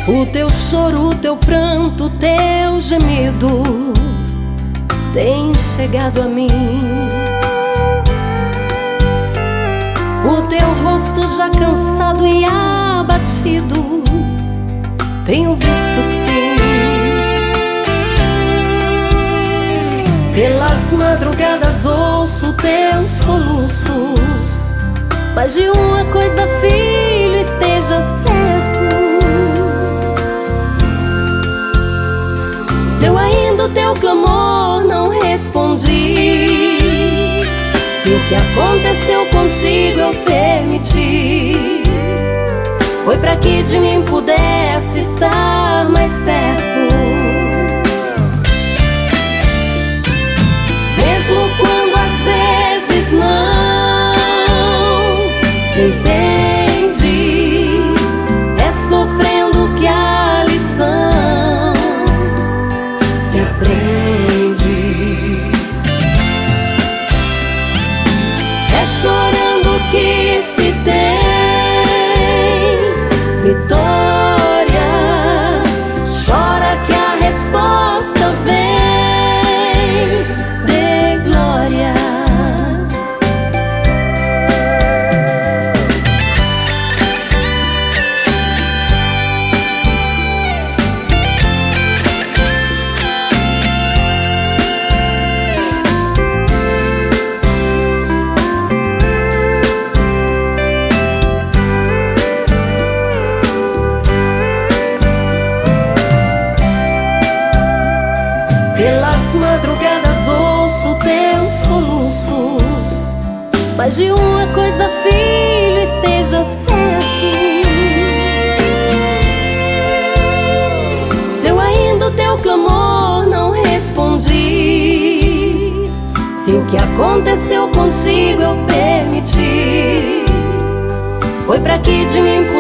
O teu choro, o teu pranto, o teu gemido tem chegado a mim. O teu rosto já cansado e abatido tenho visto sim. Pelas madrugadas ouço teus soluços, mas de uma coisa, filho, esteja certo: se eu ainda o teu clamor não respondi, se o que aconteceu contigo eu permiti, foi pra que de mim pudesse estar mais perto. Mesmo quando às vezes não se entende, é sofrendo que a lição se aprende. É chorando que se tem vitória. Chora que a resposta vem, dê glória. Pelas madrugadas ouço teus soluços, mas de uma coisa, filho, esteja certo: se eu ainda o teu clamor não respondi, se o que aconteceu contigo eu permiti, foi pra que de mim